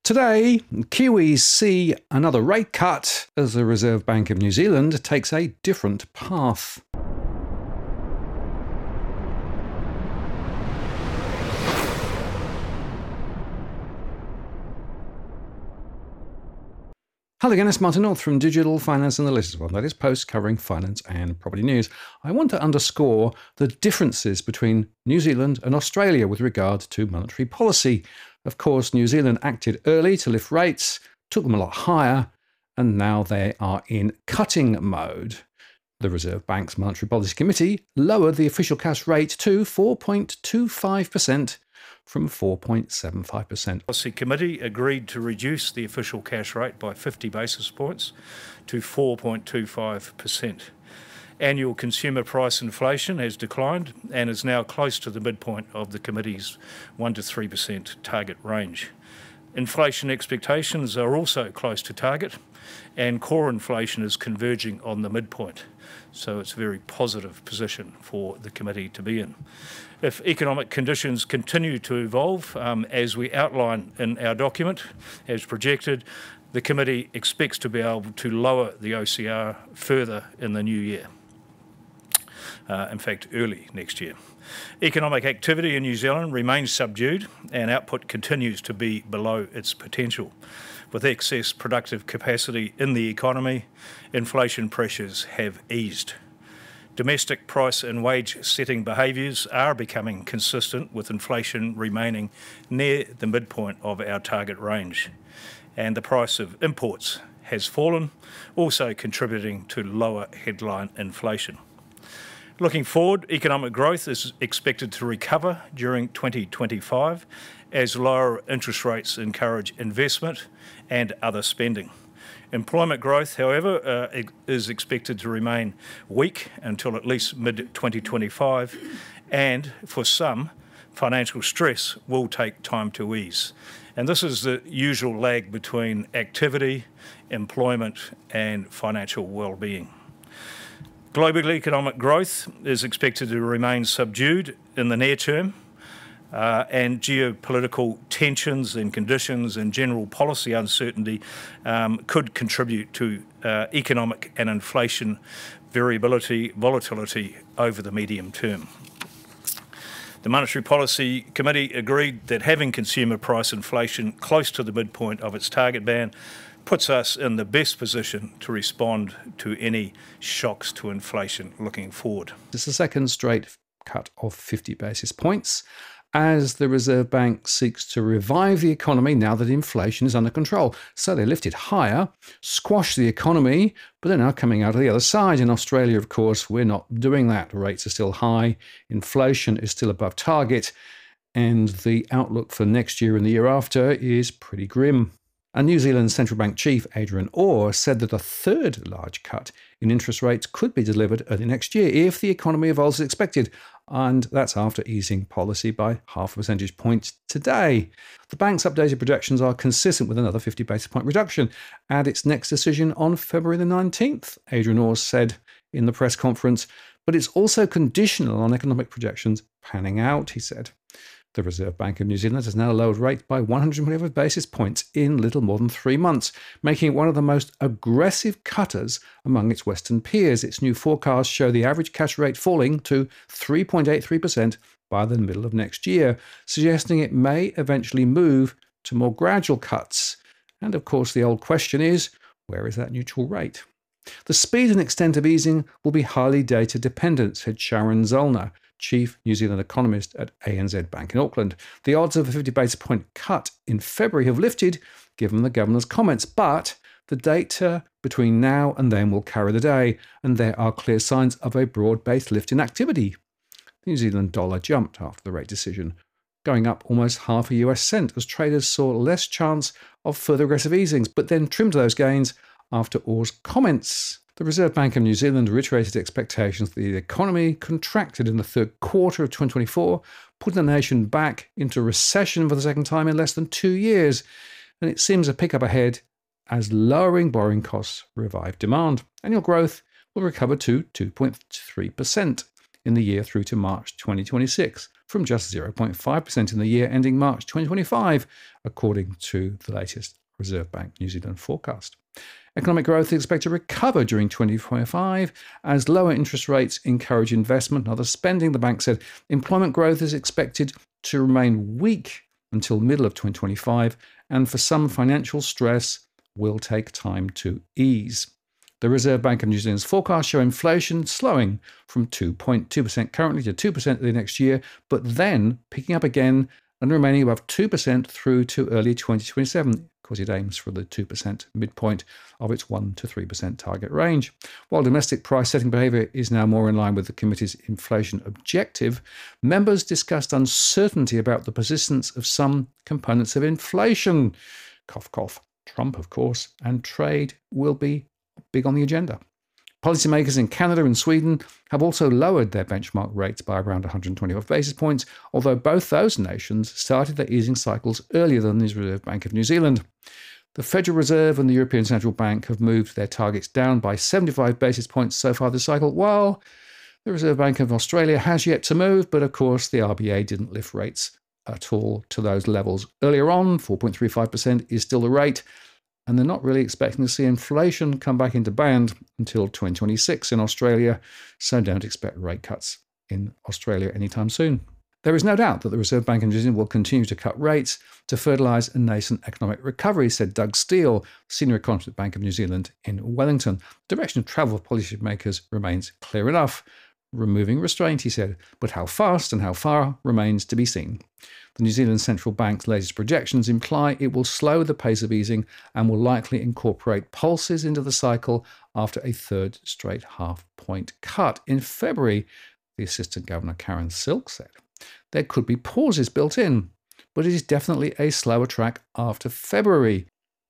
Today, Kiwis see another rate cut as the Reserve Bank of New Zealand takes a different path. Hello again, it's Martin North from Digital Finance and the latest one, that is posts covering finance and property news. I want to underscore the differences between New Zealand and Australia with regard to monetary policy. Of course, New Zealand acted early to lift rates, took them a lot higher, and now they are in cutting mode. The Reserve Bank's Monetary Policy Committee lowered the official cash rate to 4.25% from 4.75%. Policy Committee agreed to reduce the official cash rate by 50 basis points to 4.25%. Annual consumer price inflation has declined and is now close to the midpoint of the committee's 1 to 3% target range. Inflation expectations are also close to target, and core inflation is converging on the midpoint. So it's a very positive position for the committee to be in. If economic conditions continue to evolve, as we outline in our document, as projected, the committee expects to be able to lower the OCR further in the new year. In fact, early next year. Economic activity in New Zealand remains subdued and output continues to be below its potential. With excess productive capacity in the economy, inflation pressures have eased. Domestic price and wage setting behaviours are becoming consistent, with inflation remaining near the midpoint of our target range. And the price of imports has fallen, also contributing to lower headline inflation. Looking forward, economic growth is expected to recover during 2025 as lower interest rates encourage investment and other spending. Employment growth, however, is expected to remain weak until at least mid-2025, and for some, financial stress will take time to ease. And this is the usual lag between activity, employment and financial well-being. Global economic growth is expected to remain subdued in the near term, and geopolitical tensions and conditions and general policy uncertainty could contribute to economic and inflation volatility over the medium term. The Monetary Policy Committee agreed that having consumer price inflation close to the midpoint of its target band puts us in the best position to respond to any shocks to inflation looking forward. This is the second straight cut of 50 basis points as the Reserve Bank seeks to revive the economy now that inflation is under control. So they lifted higher, squashed the economy, but they're now coming out of the other side. In Australia, of course, we're not doing that. Rates are still high, inflation is still above target, and the outlook for next year and the year after is pretty grim. And New Zealand Central Bank Chief Adrian Orr said that a third large cut in interest rates could be delivered early next year if the economy evolves as expected, and that's after easing policy by half a percentage point today. The bank's updated projections are consistent with another 50 basis point reduction at its next decision on February the 19th, Adrian Orr said in the press conference, but it's also conditional on economic projections panning out, he said. The Reserve Bank of New Zealand has now lowered rates by 125 basis points in little more than 3 months, making it one of the most aggressive cutters among its Western peers. Its new forecasts show the average cash rate falling to 3.83% by the middle of next year, suggesting it may eventually move to more gradual cuts. And of course, the old question is, where is that neutral rate? The speed and extent of easing will be highly data dependent, said Sharon Zollner, Chief New Zealand economist at ANZ Bank in Auckland. The odds of a 50 basis point cut in February have lifted, given the governor's comments, but the data between now and then will carry the day, and there are clear signs of a broad-based lift in activity. The New Zealand dollar jumped after the rate decision, going up almost half a US cent as traders saw less chance of further aggressive easings, but then trimmed those gains after Orr's comments. The Reserve Bank of New Zealand reiterated expectations that the economy contracted in the third quarter of 2024, putting the nation back into recession for the second time in less than 2 years. And it seems a pickup ahead as lowering borrowing costs revive demand. Annual growth will recover to 2.3%. in the year through to March 2026, from just 0.5% in the year ending March 2025, according to the latest Reserve Bank New Zealand forecast. Economic growth is expected to recover during 2025 as lower interest rates encourage investment and other spending. The bank said employment growth is expected to remain weak until middle of 2025, and for some, financial stress will take time to ease. The Reserve Bank of New Zealand's forecasts show inflation slowing from 2.2% currently to 2% the next year, but then picking up again and remaining above 2% through to early 2027. Of course, it aims for the 2% midpoint of its 1 to 3% target range. While domestic price-setting behaviour is now more in line with the committee's inflation objective, members discussed uncertainty about the persistence of some components of inflation. Cough, cough. Trump, of course, and trade will be big on the agenda. Policymakers in Canada and Sweden have also lowered their benchmark rates by around 125 basis points, although both those nations started their easing cycles earlier than the Reserve Bank of New Zealand. The Federal Reserve and the European Central Bank have moved their targets down by 75 basis points so far this cycle, while the Reserve Bank of Australia has yet to move, but of course the RBA didn't lift rates at all to those levels. Earlier on, 4.35% is still the rate, and they're not really expecting to see inflation come back into band until 2026 in Australia, so don't expect rate cuts in Australia anytime soon. There is no doubt that the Reserve Bank of New Zealand will continue to cut rates to fertilise a nascent economic recovery, said Doug Steele, senior economist at Bank of New Zealand in Wellington. The direction of travel of policymakers remains clear enough. Removing restraint, he said, but how fast and how far remains to be seen. The New Zealand Central Bank's latest projections imply it will slow the pace of easing and will likely incorporate pulses into the cycle after a third straight half-point cut. In February, the Assistant Governor Karen Silk said there could be pauses built in, but it is definitely a slower track after February.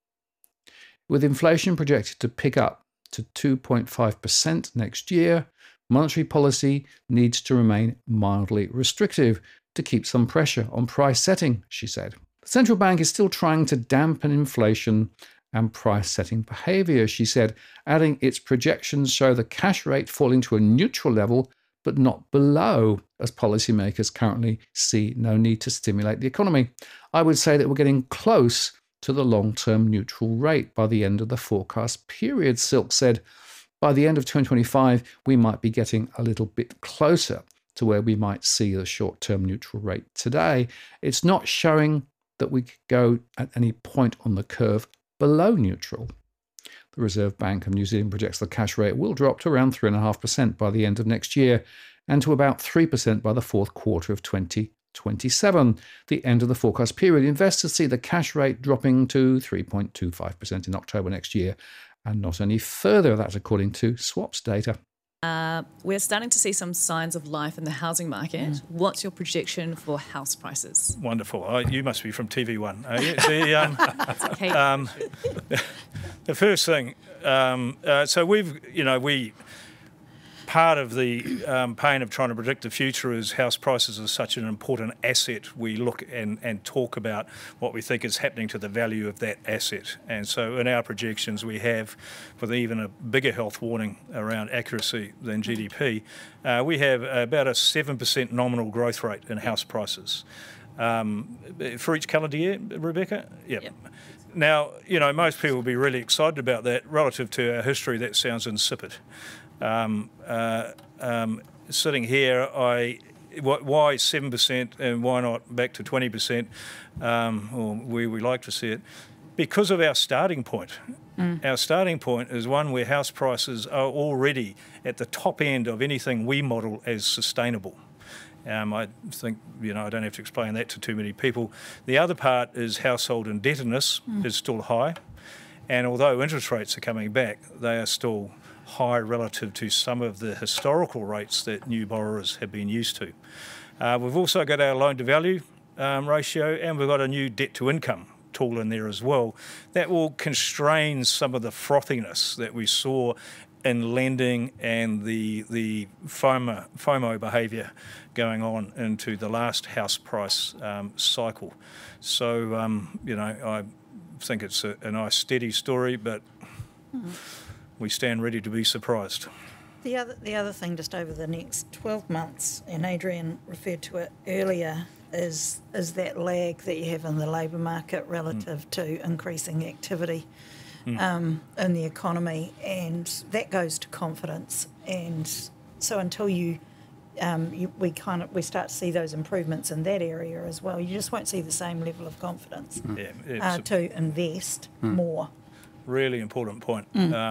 With inflation projected to pick up to 2.5% next year, monetary policy needs to remain mildly restrictive to keep some pressure on price setting, she said. The central bank is still trying to dampen inflation and price setting behaviour, she said, adding its projections show the cash rate falling to a neutral level but not below, as policymakers currently see no need to stimulate the economy. I would say that we're getting close to the long-term neutral rate by the end of the forecast period, Silk said. By the end of 2025, we might be getting a little bit closer to where we might see the short-term neutral rate today. It's not showing that we could go at any point on the curve below neutral. The Reserve Bank of New Zealand projects the cash rate will drop to around 3.5% by the end of next year and to about 3% by the fourth quarter of 2027, the end of the forecast period. Investors see the cash rate dropping to 3.25% in October next year, and not any further. That's according to swaps data. We're starting to see some signs of life in the housing market. What's your projection for house prices? Wonderful. You must be from TV1. The first thing, so we part of the pain of trying to predict the future is house prices are such an important asset. We look and talk about what we think is happening to the value of that asset. And so in our projections we have, with even a bigger health warning around accuracy than GDP, we have about a 7% nominal growth rate in house prices. For each calendar year, Rebecca? Yep. Now, most people will be really excited about that. Relative to our history, that sounds insipid. Sitting here, why 7% and why not back to 20%, or where we like to see it? Because of our starting point. Our starting point is one where house prices are already at the top end of anything we model as sustainable. I think, I don't have to explain that to too many people. The other part is household indebtedness is still high. And although interest rates are coming back, they are still high relative to some of the historical rates that new borrowers have been used to. We've also got our loan-to-value ratio, and we've got a new debt-to-income tool in there as well that will constrain some of the frothiness that we saw in lending and the FOMO behaviour going on into the last house price cycle. So, I think it's a nice steady story, but we stand ready to be surprised. The other thing, just over the next 12 months, and Adrian referred to it earlier, is that lag that you have in the labour market relative to increasing activity in the economy, and that goes to confidence. And so until we start to see those improvements in that area as well, you just won't see the same level of confidence to invest more. Really important point.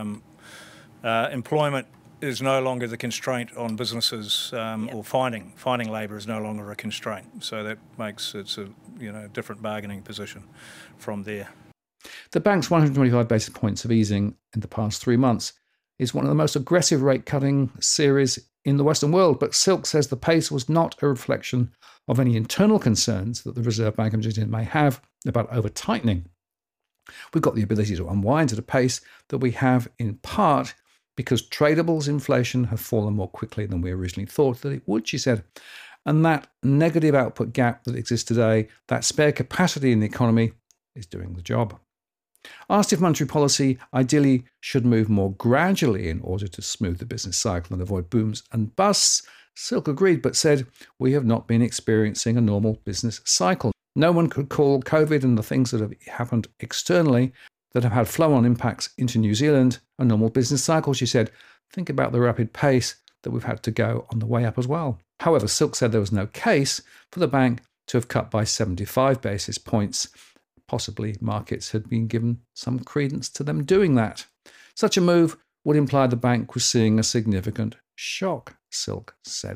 Employment is no longer the constraint on businesses, or finding labour is no longer a constraint. So that makes it a different bargaining position from there. The bank's 125 basis points of easing in the past 3 months is one of the most aggressive rate cutting series in the Western world, but Silk says the pace was not a reflection of any internal concerns that the Reserve Bank of New Zealand may have about over-tightening. We've got the ability to unwind at a pace that we have in part because tradables inflation have fallen more quickly than we originally thought that it would, she said. And that negative output gap that exists today, that spare capacity in the economy, is doing the job. Asked if monetary policy ideally should move more gradually in order to smooth the business cycle and avoid booms and busts, Silk agreed, but said, we have not been experiencing a normal business cycle. No one could call COVID and the things that have happened externally that have had flow-on impacts into New Zealand a normal business cycle, she said. Think about the rapid pace that we've had to go on the way up as well. However, Silk said there was no case for the bank to have cut by 75 basis points. Possibly markets had been given some credence to them doing that. Such a move would imply the bank was seeing a significant shock, Silk said.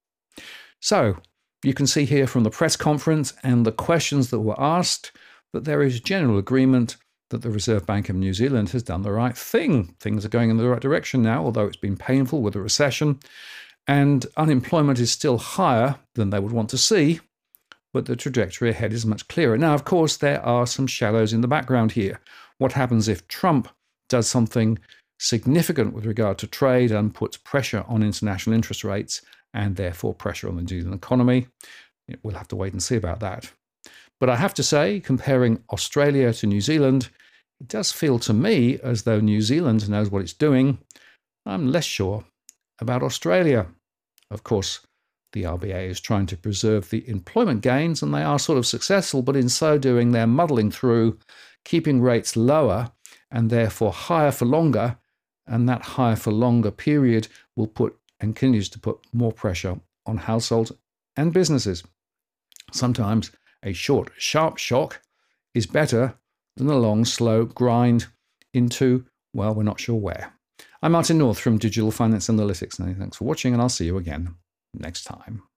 So, you can see here from the press conference and the questions that were asked that there is general agreement that the Reserve Bank of New Zealand has done the right thing. Things are going in the right direction now, although it's been painful with the recession, and unemployment is still higher than they would want to see, but the trajectory ahead is much clearer. Now, of course, there are some shadows in the background here. What happens if Trump does something significant with regard to trade and puts pressure on international interest rates and therefore pressure on the New Zealand economy? We'll have to wait and see about that. But I have to say, comparing Australia to New Zealand, it does feel to me as though New Zealand knows what it's doing. I'm less sure about Australia. Of course, the RBA is trying to preserve the employment gains, and they are sort of successful, but in so doing, they're muddling through, keeping rates lower and therefore higher for longer, and that higher for longer period will put and continues to put more pressure on households and businesses. Sometimes a short, sharp shock is better than a long, slow grind into, well, we're not sure where. I'm Martin North from Digital Finance Analytics. Thanks for watching, and I'll see you again next time.